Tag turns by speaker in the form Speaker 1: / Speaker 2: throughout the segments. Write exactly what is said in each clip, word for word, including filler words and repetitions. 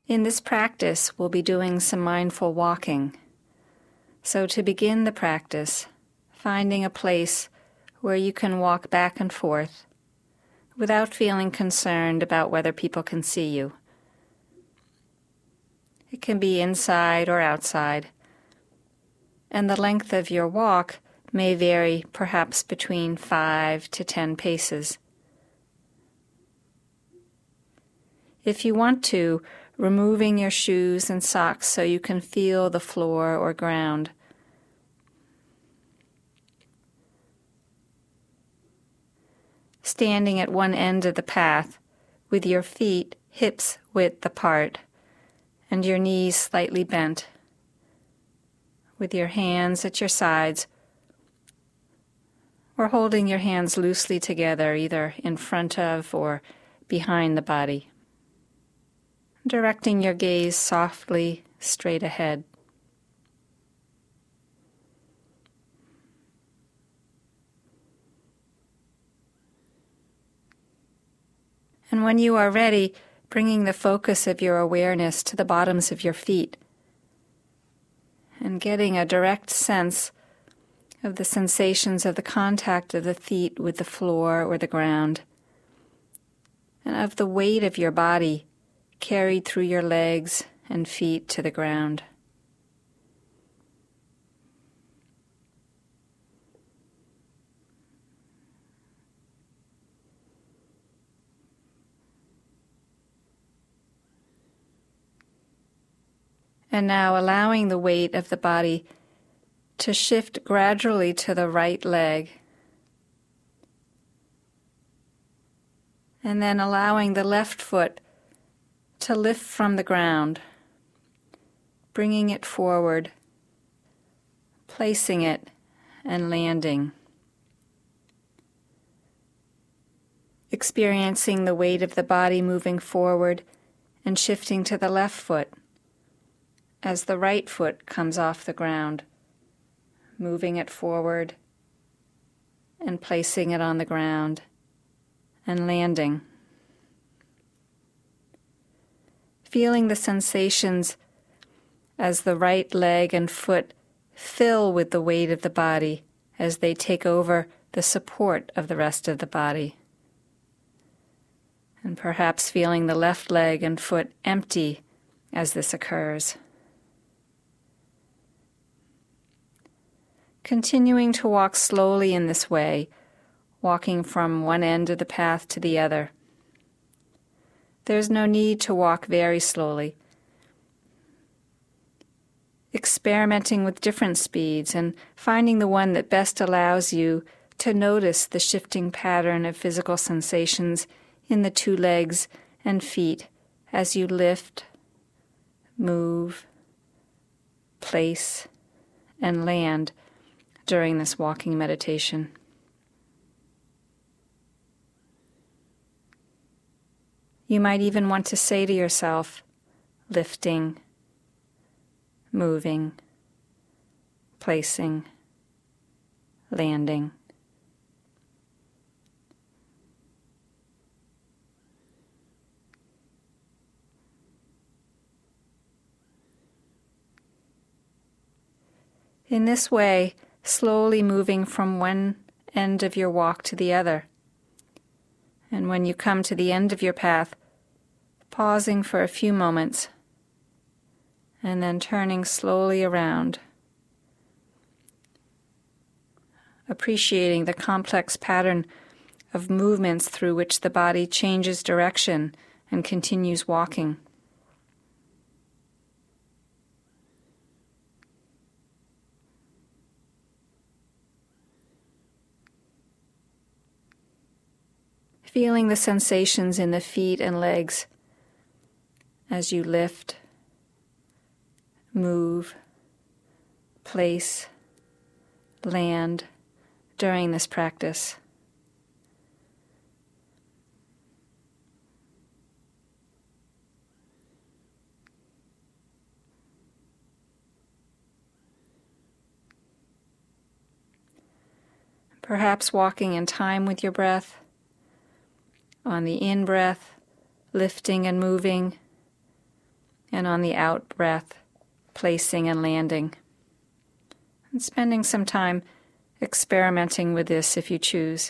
Speaker 1: In this practice, we'll be doing some mindful walking. So to begin the practice, finding a place where you can walk back and forth without feeling concerned about whether people can see you. It can be inside or outside, and the length of your walk may vary perhaps between five to ten paces. If you want to, removing your shoes and socks so you can feel the floor or ground. Standing at one end of the path with your feet hips width apart and your knees slightly bent, with your hands at your sides or holding your hands loosely together either in front of or behind the body. Directing your gaze softly straight ahead. And when you are ready, bringing the focus of your awareness to the bottoms of your feet and getting a direct sense of the sensations of the contact of the feet with the floor or the ground, and of the weight of your body carried through your legs and feet to the ground. And now allowing the weight of the body to shift gradually to the right leg, and then allowing the left foot to lift from the ground, bringing it forward, placing it, and landing. Experiencing the weight of the body moving forward and shifting to the left foot as the right foot comes off the ground, moving it forward and placing it on the ground and landing. Feeling the sensations as the right leg and foot fill with the weight of the body as they take over the support of the rest of the body. And perhaps feeling the left leg and foot empty as this occurs. Continuing to walk slowly in this way, walking from one end of the path to the other. There's no need to walk very slowly. Experimenting with different speeds and finding the one that best allows you to notice the shifting pattern of physical sensations in the two legs and feet as you lift, move, place, and land during this walking meditation. You might even want to say to yourself, lifting, moving, placing, landing. In this way, slowly moving from one end of your walk to the other. And when you come to the end of your path, pausing for a few moments, and then turning slowly around, appreciating the complex pattern of movements through which the body changes direction and continues walking. Feeling the sensations in the feet and legs as you lift, move, place, land during this practice. Perhaps walking in time with your breath. On the in-breath, lifting and moving. and on the out breath, placing and landing. And spending some time experimenting with this if you choose.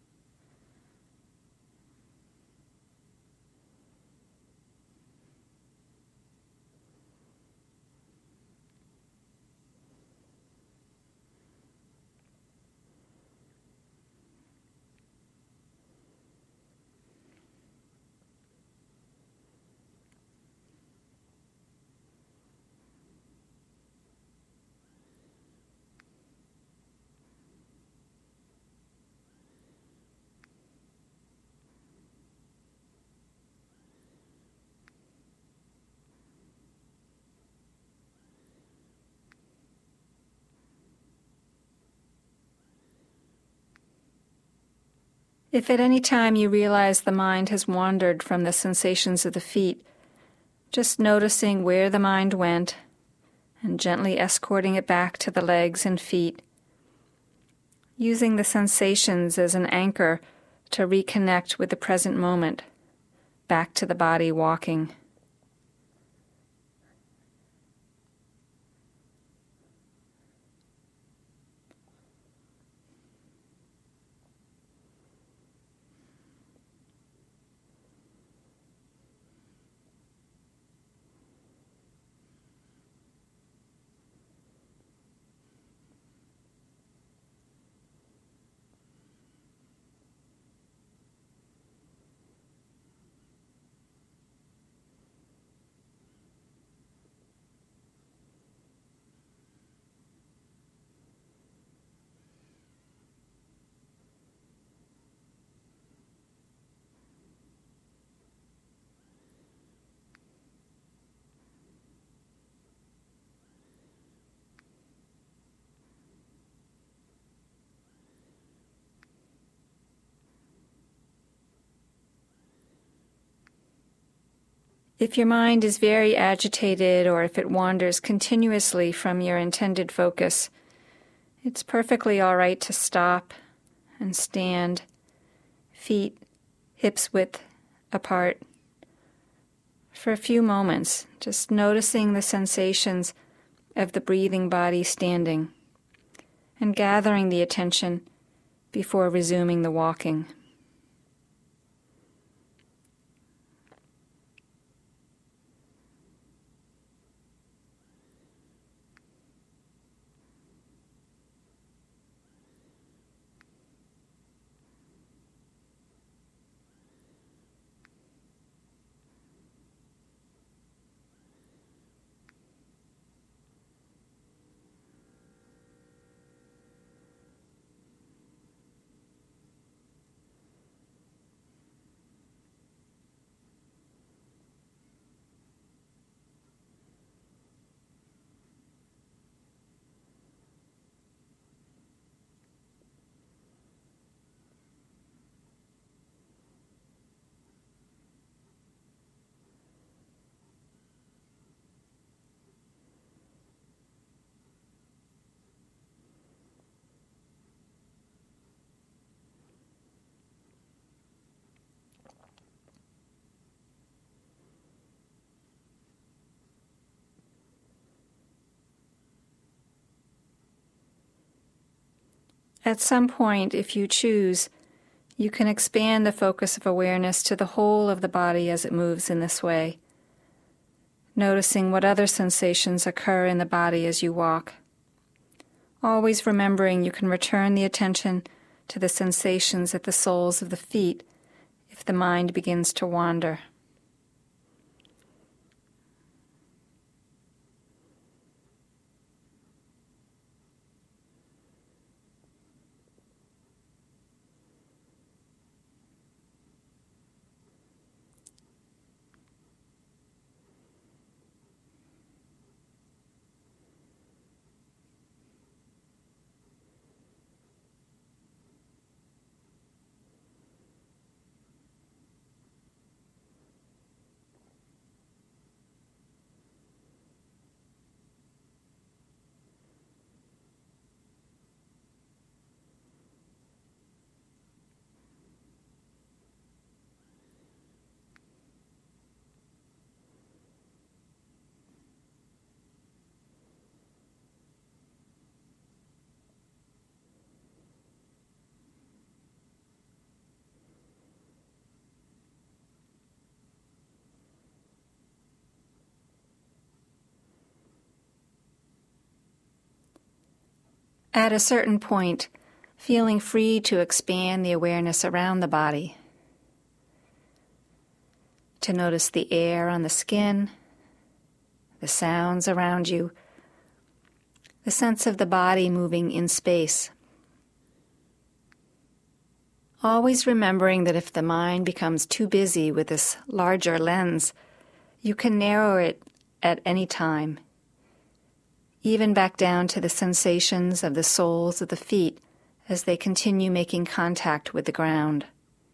Speaker 1: If at any time you realize the mind has wandered from the sensations of the feet, just noticing where the mind went and gently escorting it back to the legs and feet, using the sensations as an anchor to reconnect with the present moment, back to the body walking. If your mind is very agitated or if it wanders continuously from your intended focus, it's perfectly all right to stop and stand, feet hips width apart, for a few moments, just noticing the sensations of the breathing body standing and gathering the attention before resuming the walking. At some point, if you choose, you can expand the focus of awareness to the whole of the body as it moves in this way, noticing what other sensations occur in the body as you walk. Always remembering you can return the attention to the sensations at the soles of the feet if the mind begins to wander. At a certain point, feeling free to expand the awareness around the body, to notice the air on the skin, the sounds around you, the sense of the body moving in space. Always remembering that if the mind becomes too busy with this larger lens, you can narrow it at any time, even back down to the sensations of the soles of the feet as they continue making contact with the ground.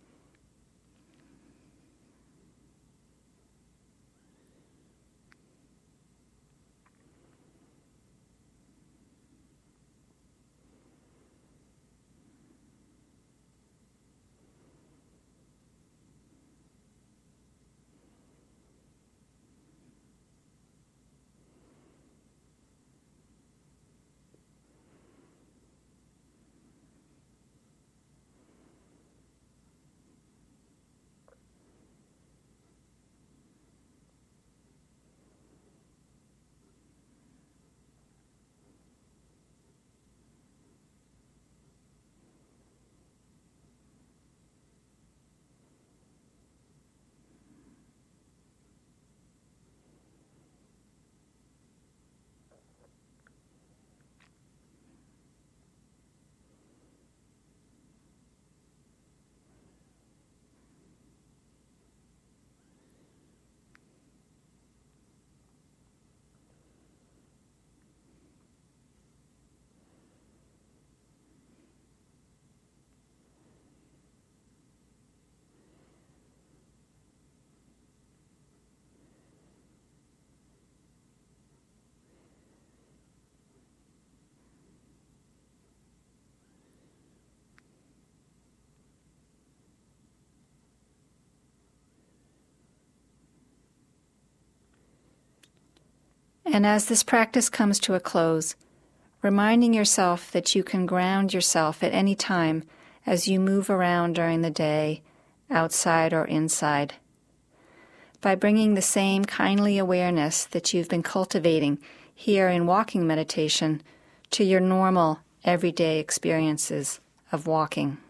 Speaker 1: And as this practice comes to a close, reminding yourself that you can ground yourself at any time as you move around during the day, outside or inside, by bringing the same kindly awareness that you've been cultivating here in walking meditation to your normal, everyday experiences of walking.